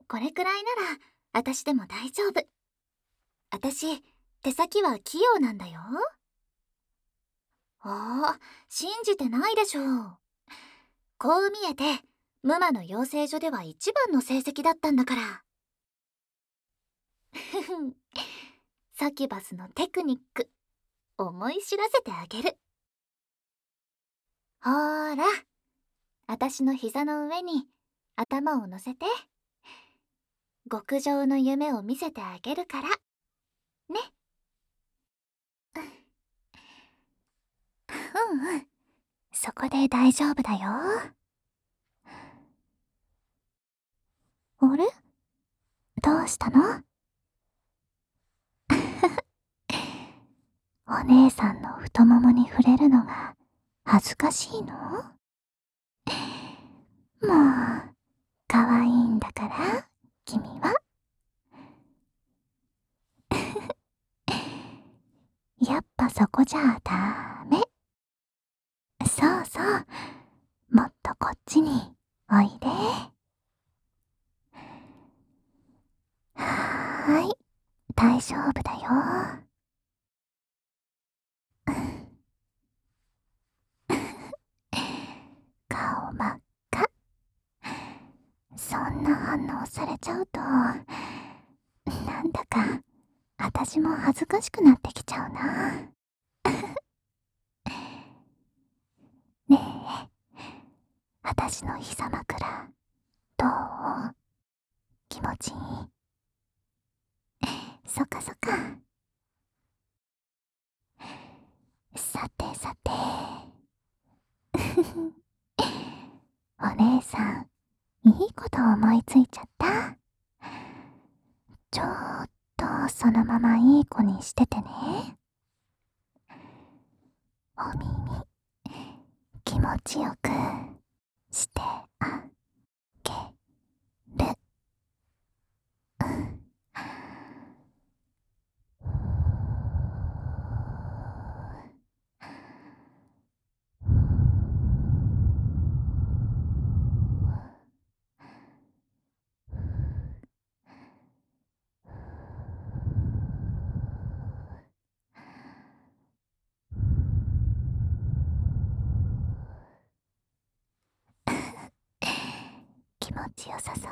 これくらいなら私でも大丈夫。私、手先は器用なんだよ。信じてないでしょう。こう見えて、ムマの養成所では一番の成績だったんだから。ふふん。サキュバスのテクニック、思い知らせてあげる。ほーら、私の膝の上に頭を乗せて、極上の夢を見せてあげるから、ね。うんうん、そこで大丈夫だよ。あれ？どうしたの？お姉さんの太ももに触れるのが恥ずかしいの？もう、可愛いんだから、君は。やっぱそこじゃダメ。そうそう、もっとこっちにおいで。はーい、大丈夫だよ。顔真っ赤。そんな反応されちゃうと、なんだか私も恥ずかしくなってきちゃうな。ねえ、私の膝枕、どう？気持ちいい？そっかそっか。さてさて。お姉さん、いいこと思いついちゃった。ちょっとそのままいい子にしててね。お耳、気持ちよくしてあげる。気持ちよさそう。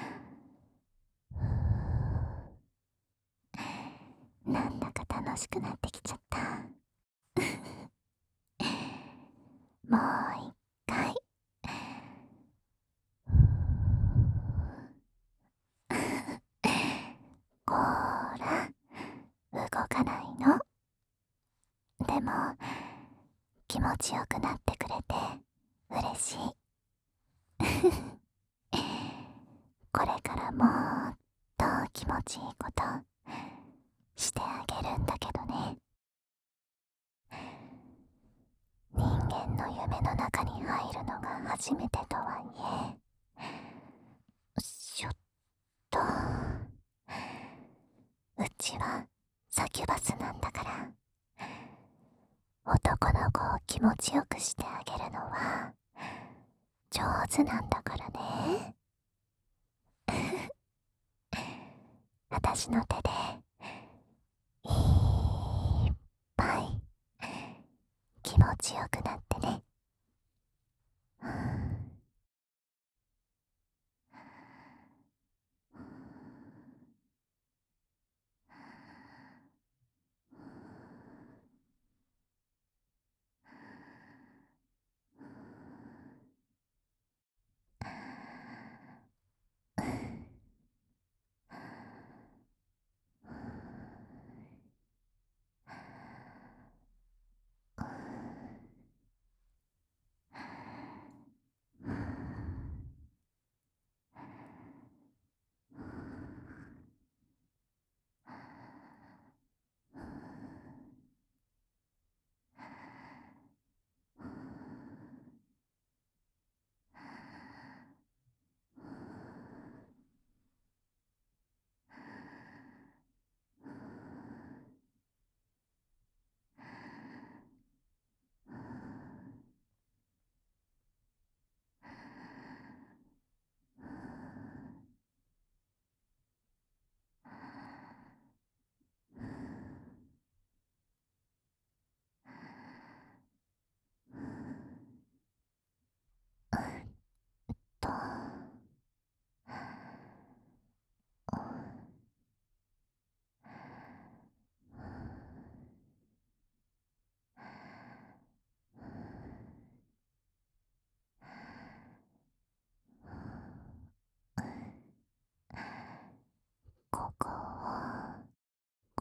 なんだか楽しくなってきちゃった。もう一回。こーら、動かないの。でも、気持ちよくなってくれて嬉しい。これからもっと気持ちいいことしてあげるんだけどね。人間の夢の中に入るのが初めてとはいえ、しょっと、うちはサキュバスなんだから、男の子を気持ちよくしてあげるのは上手なんだからね。私の手でいっぱい気持ちよくなってね。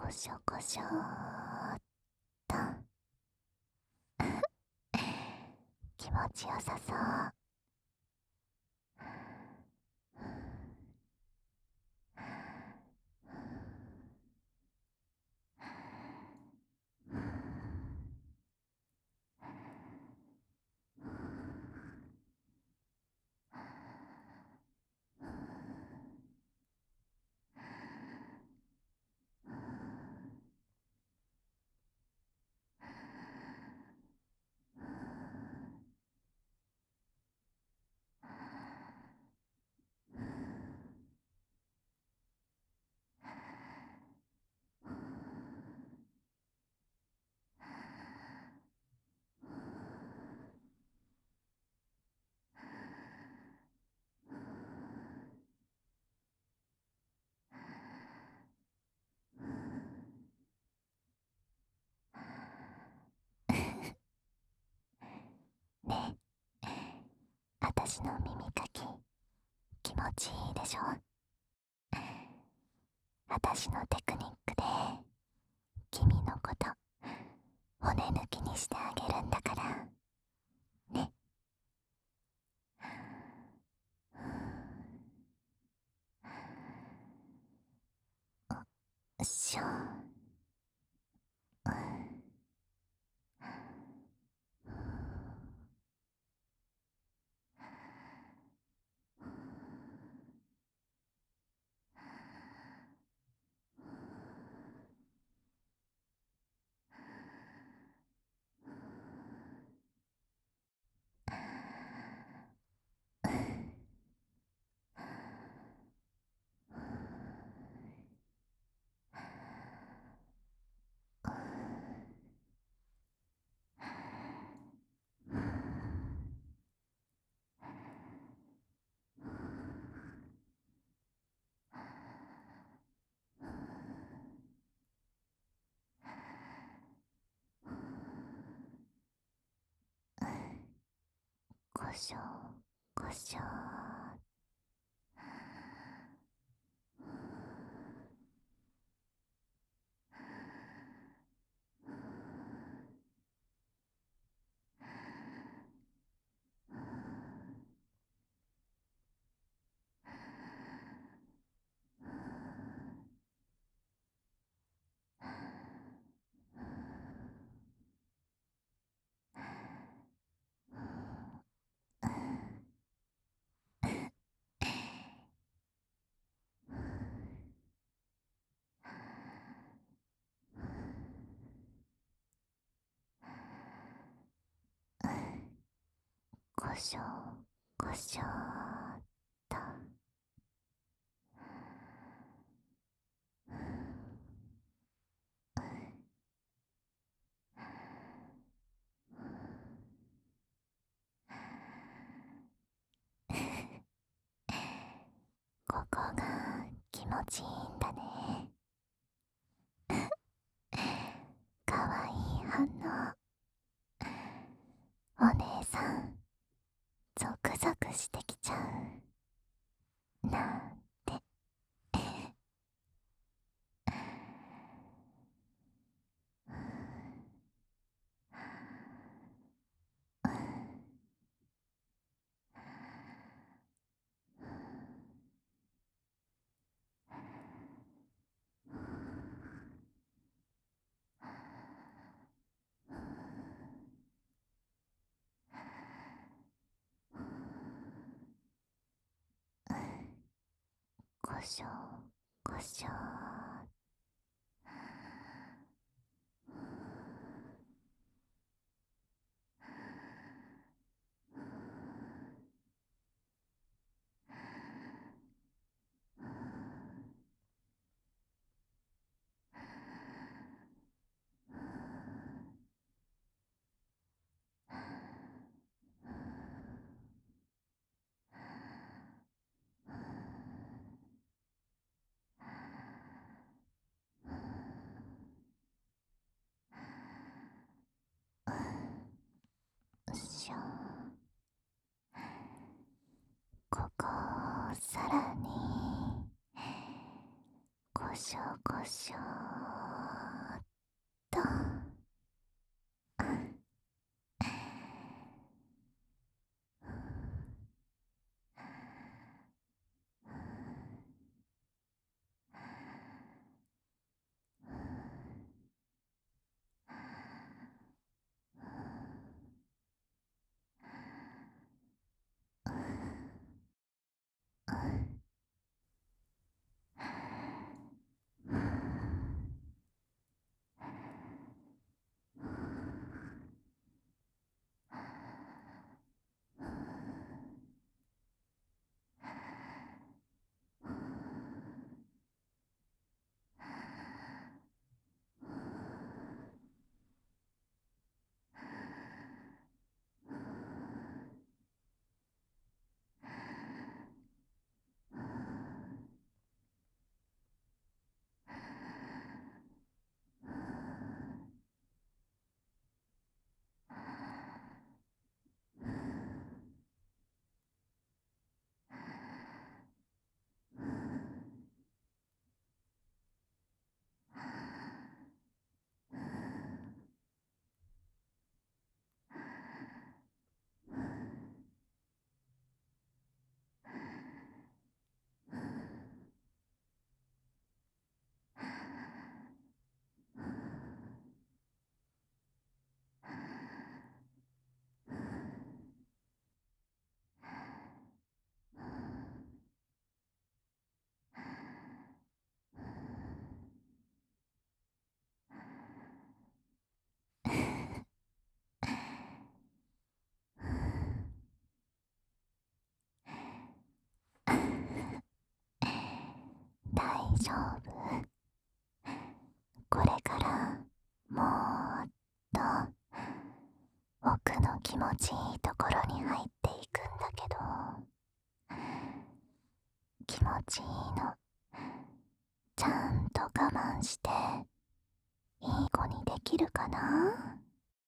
こしょこしょーっと。気持ちよさそう。ねえ、あたしの耳かき気持ちいいでしょ。あたしのテクニックで君のこと骨抜きにしてあげるんだからね。しょ。こしょこしょ。こしょこしょっと。ここが気持ちいいんだね。かわいい反応。お姉さんゾクゾクしてきちゃうなんて。こしょこしょ。しょ。ここをさらにこしょこしょ丈夫。これからもっと奥の気持ちいいところに入っていくんだけど、気持ちいいのちゃんと我慢していい子にできるかな？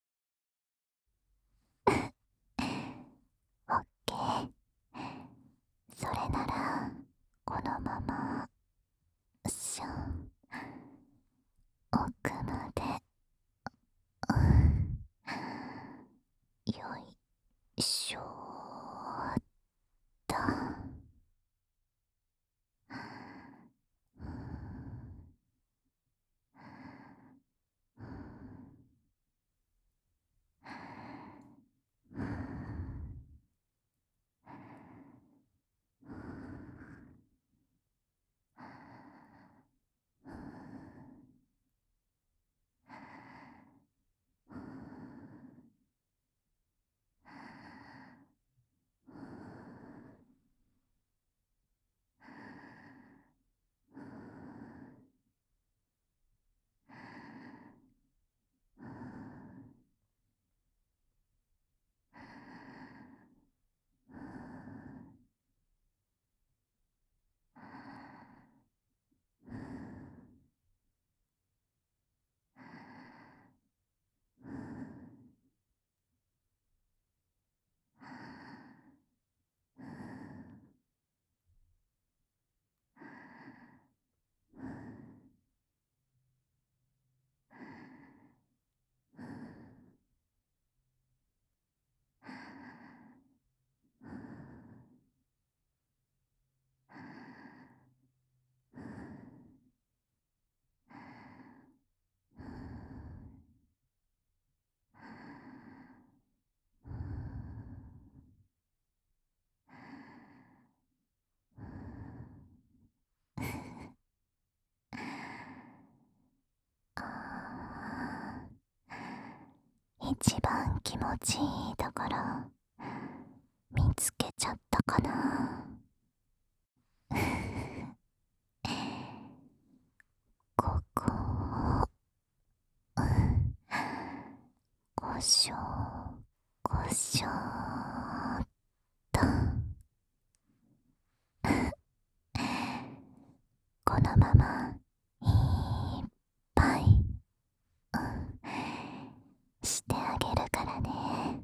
オッケー。それならこのまましょ奥まで、よいしょーっと。一番気持ちいいところ見つけちゃったかな。ここをごしょごしょーっと。このままいっぱい、してあげるからね。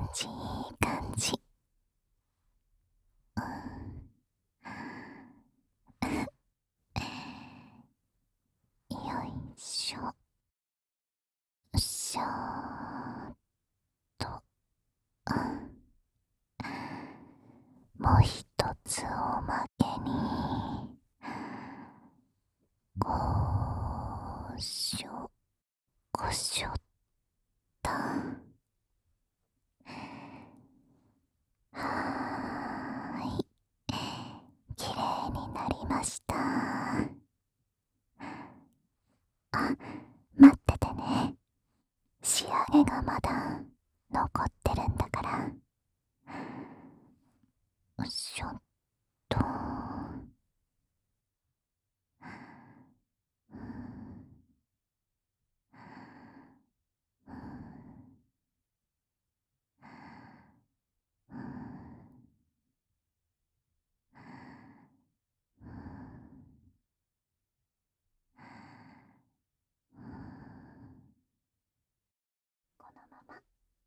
じいい感じ。よいしょ。しょーっと。もう一つおまけに、ごしょごしょっと。はーい、きれいになりました。あ、待っててね。仕上げがまだ残ってるんだから。よいしょっと。このまま。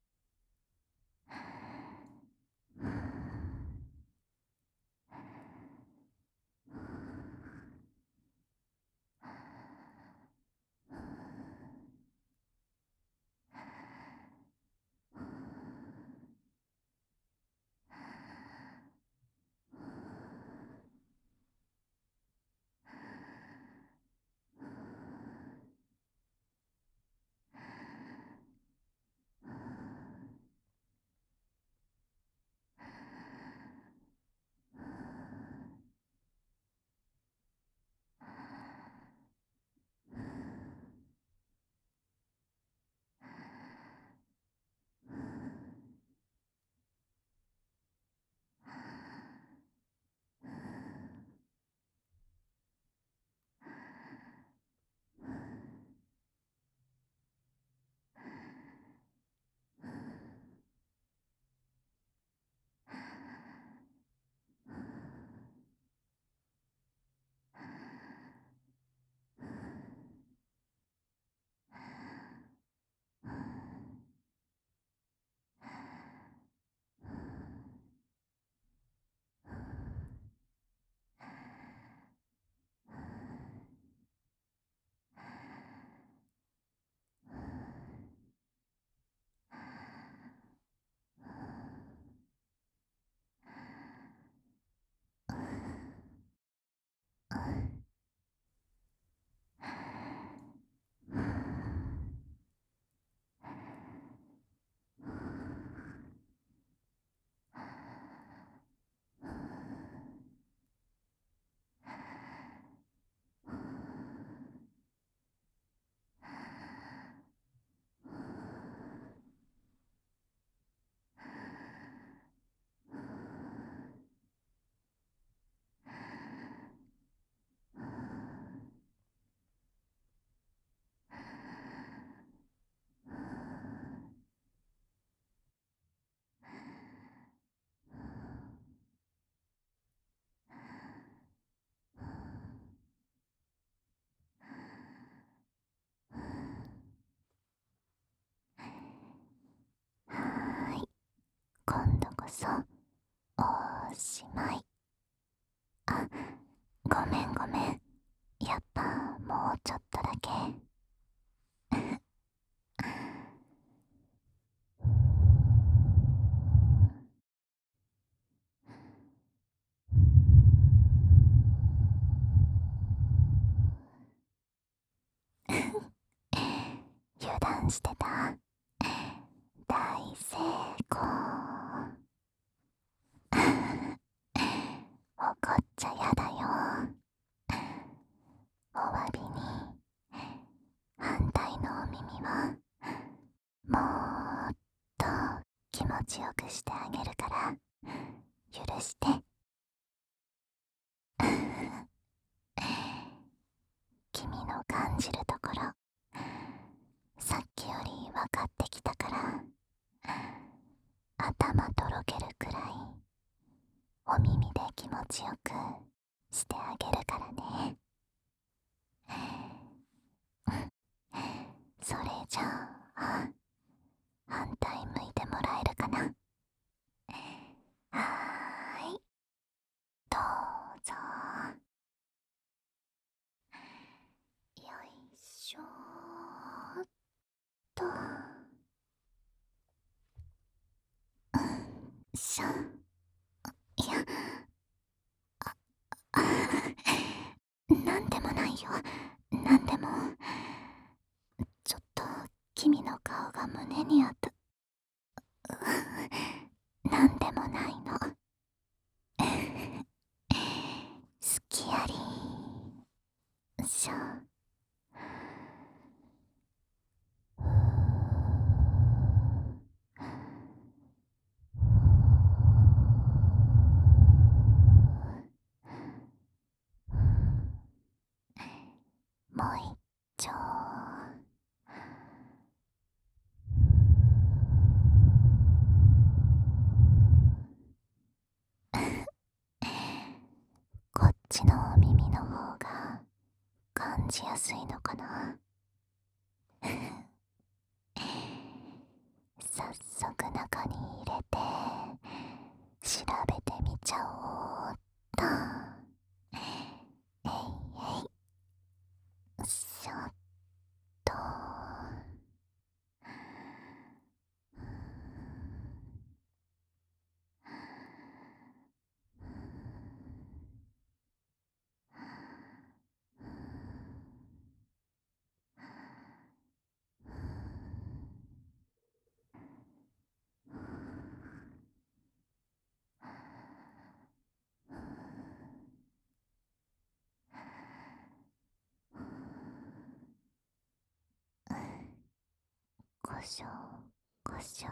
はーい、今度こそおしまい。あ、ごめんごめん。やっぱもうちょっとだけ。油断してた。大成功。怒っちゃやだよ。お詫びに反対のお耳はもっと気持ちよくしてあげるから許して。君の感じるところさっきより分かってきたから、頭とろけるくらいお耳で気持ちよくしてあげるからね。それじゃあ反対向いてもらえるかな。 しょ。いや、なんでもないよ。なんでも。ちょっと君の顔が胸にあった。なんでもないの。好きやり。しょ。もう一丁。こっちのお耳の方が感じやすいのかな。早速中に入れて調べてみちゃおうっと。えいえい、しょっと。こしょこしょ。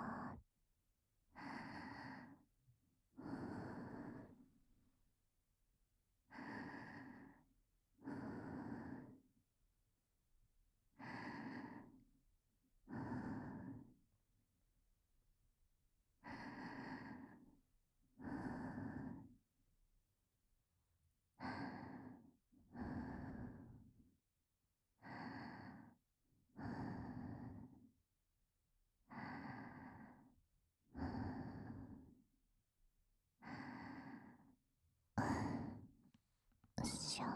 しょ。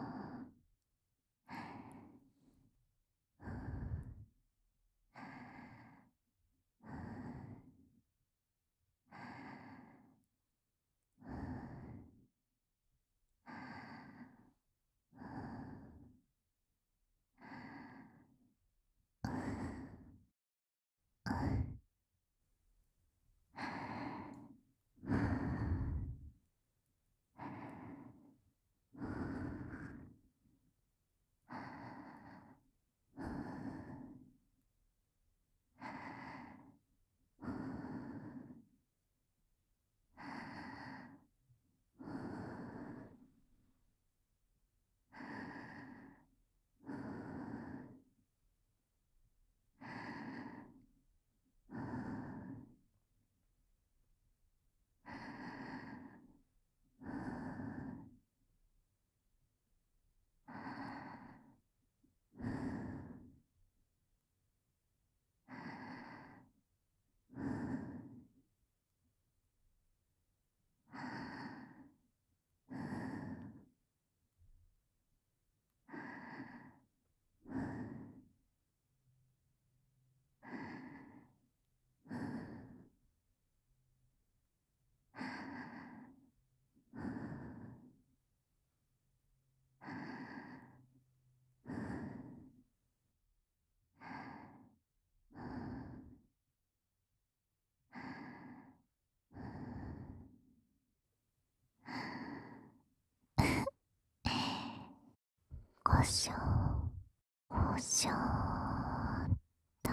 こしょこしょっと。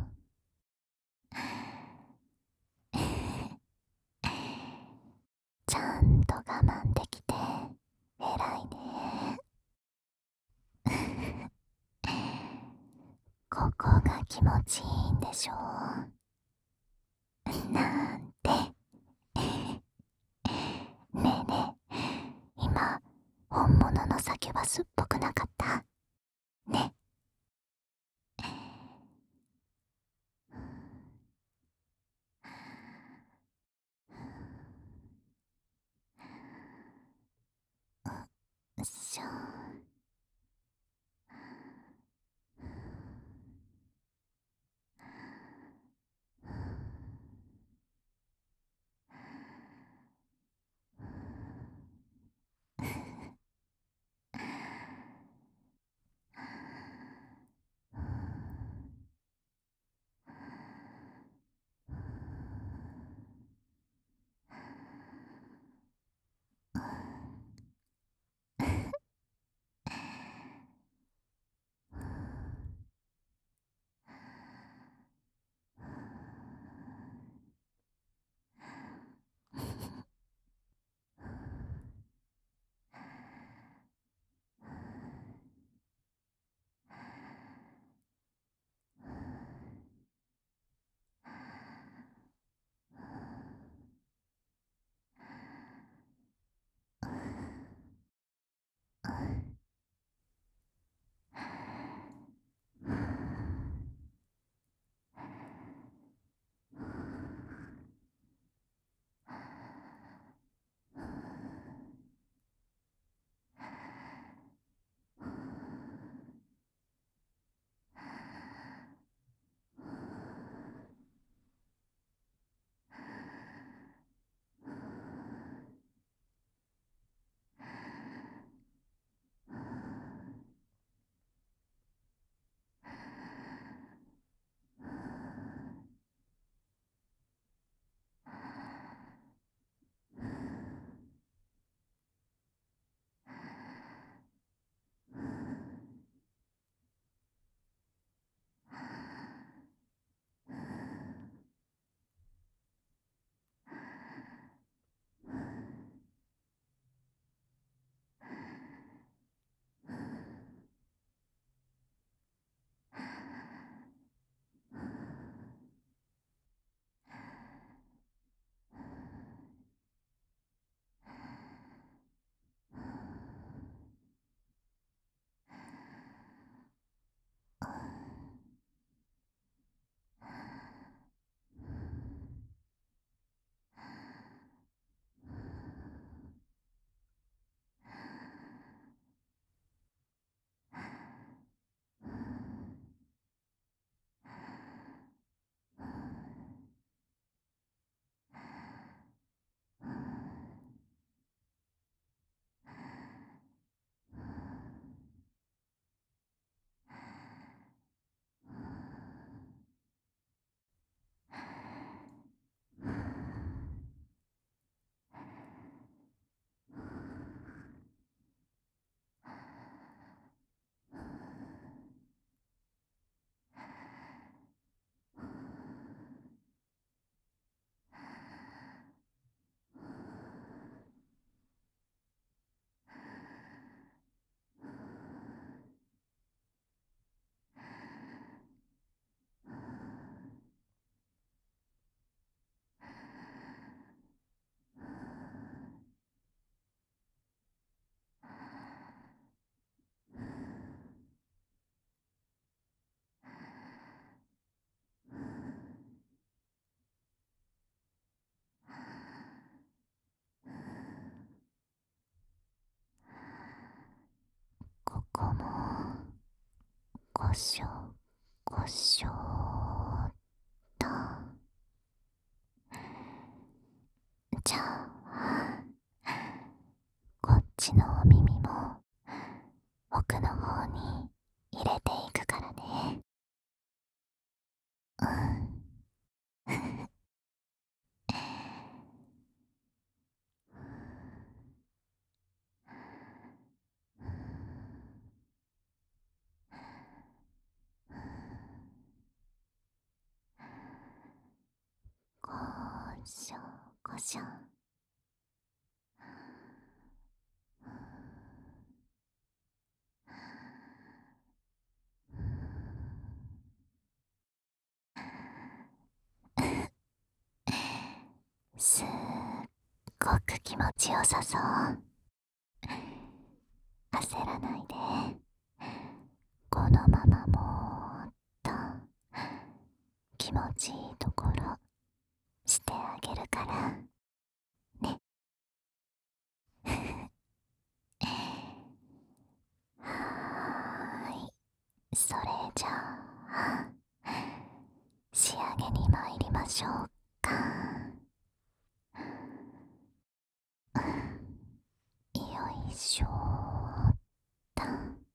ちゃんと我慢できて偉いね。ここが気持ちいいんでしょなんて。ねえねえ、今本物のサキュバスっぽくなかったね。しょ。 ごしょごしょっと。じゃあこっちのお耳も奥の方に入れていくからね。うん。ごしょごしょ。すっごく気持ちよさそう。焦らないで、このままもっと気持ちいいところしてあげるからね。はーい、それじゃあ仕上げに参りましょうか。よいしょーっと。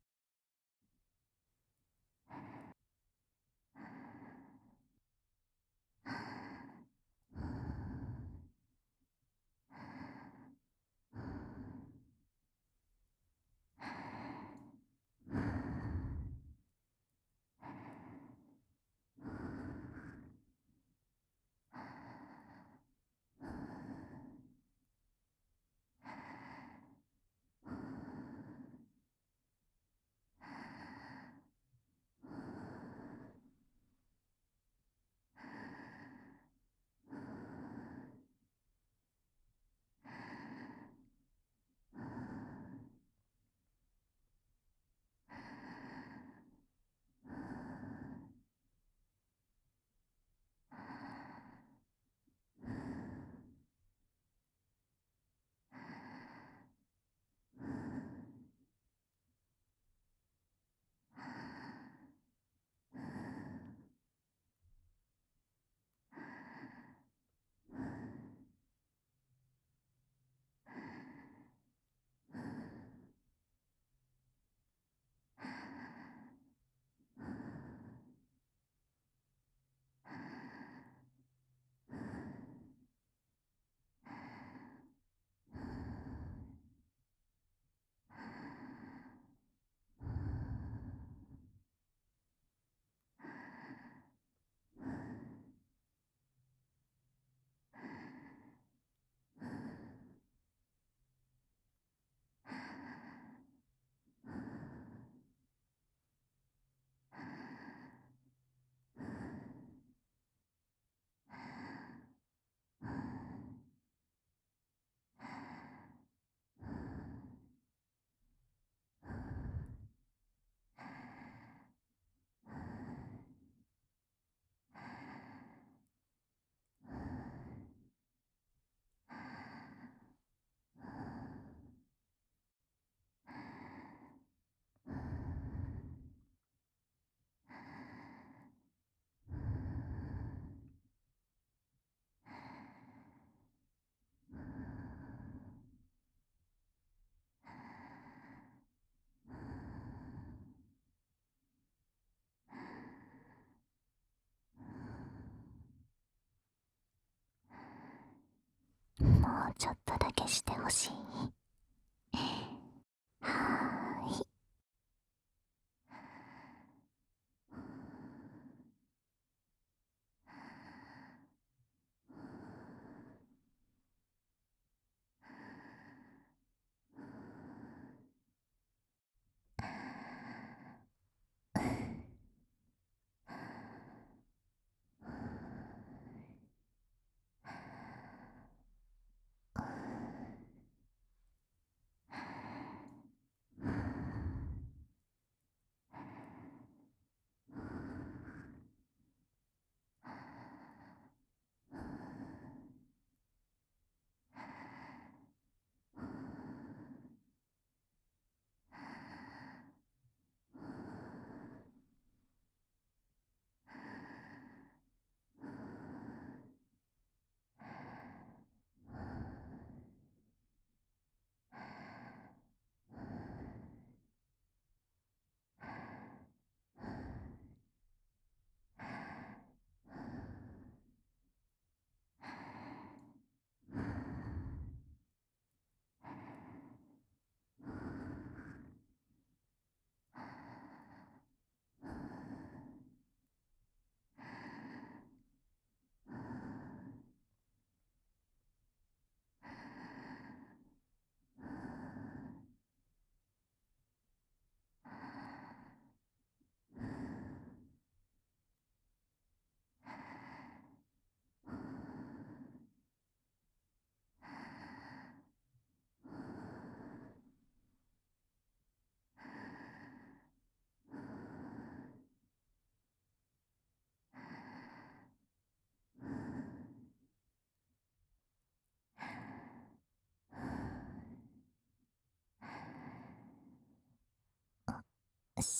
もうちょっとだけしてほしい。はーい。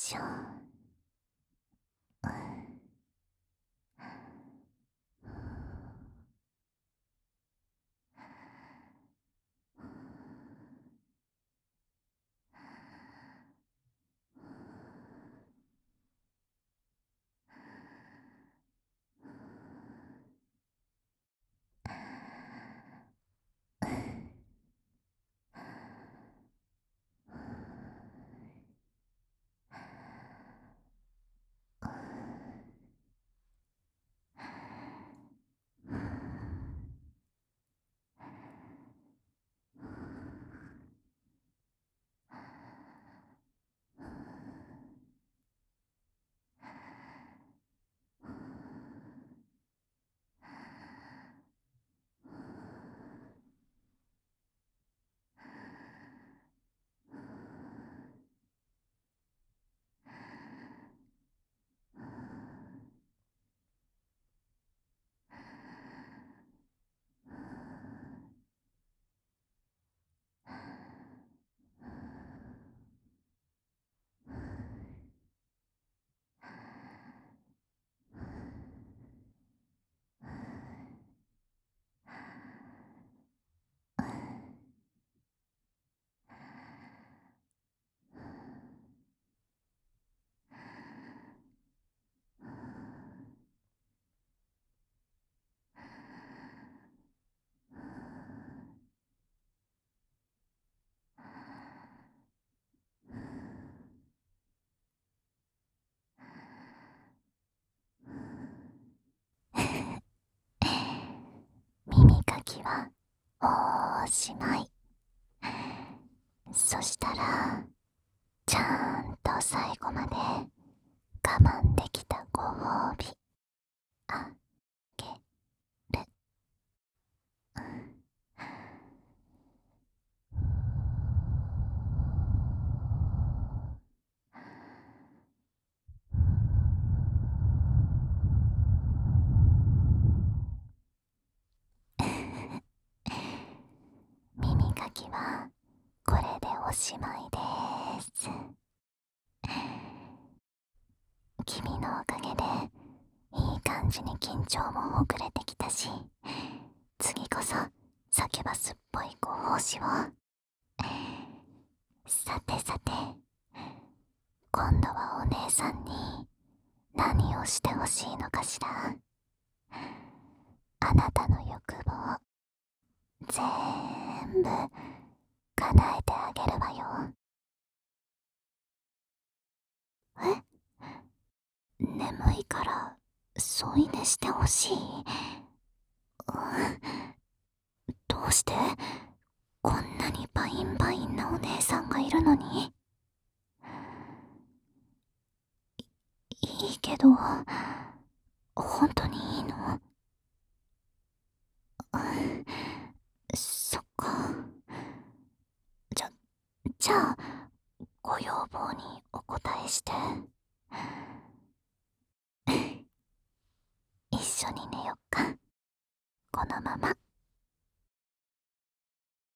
しょ。耳かきはおしまい。そしたらちゃんと最後まで我慢できたご褒美あげる。耳かきはこれでおしまいです。君のおかげでいい感じに緊張もほぐれてきたし、次こそサキュバスっぽいご奉仕を。さてさて、今度はお姉さんに何をしてほしいのかしら。あなたの欲望全部叶えてあげるわよ。眠いから添い寝してほしい。どうして？こんなにバインバインなお姉さんがいるのに。いいけど、本当にいいの？そっか。じゃあご要望にお答えして。一緒に寝よっか。このまま